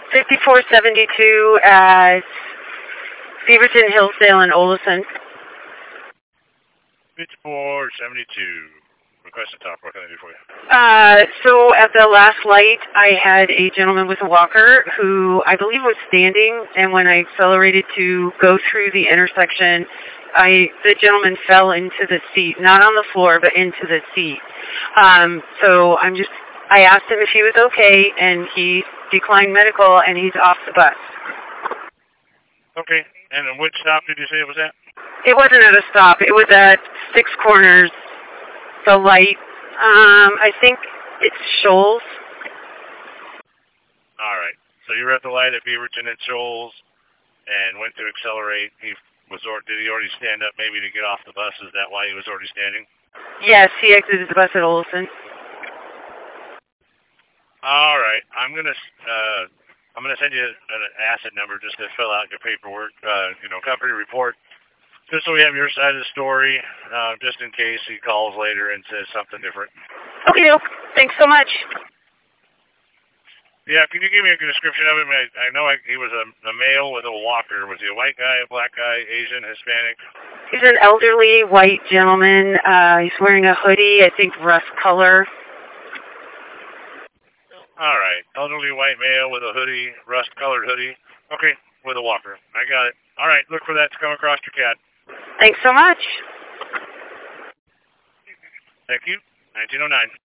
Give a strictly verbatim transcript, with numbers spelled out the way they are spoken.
fifty-four seventy-two at Beaverton, Hillsdale, and Olison. fifty-four seventy-two. Request to talk. What can I do for you? Uh, so at the last light, I had a gentleman with a walker who I believe was standing, and when I accelerated to go through the intersection, I the gentleman fell into the seat, not on the floor, but into the seat. Um, so I'm just, I asked him if he was okay, and he declined medical, and he's off the bus. Okay. And which stop did you say it was at? It wasn't at a stop. It was at Six Corners. The light, um, I think it's Shoals. All right. So you were at the light at Beaverton and Shoals and went to accelerate. He was, or did he already stand up maybe to get off the bus? Is that why he was already standing? Yes, he exited the bus at Olson. All right. I'm gonna, uh, I'm gonna send you an asset number just to fill out your paperwork, uh, you know, company report. Just so we have your side of the story, uh, just in case he calls later and says something different. Okay, thanks so much. Yeah, can you give me a description of him? I, I know I, he was a, a male with a walker. Was he a white guy, a black guy, Asian, Hispanic? He's an elderly white gentleman. Uh, he's wearing a hoodie, I think rust color. All right, elderly white male with a hoodie, rust-colored hoodie. Okay, with a walker. I got it. All right, look for that to come across your C A D. Thanks so much. Thank you. nineteen oh nine.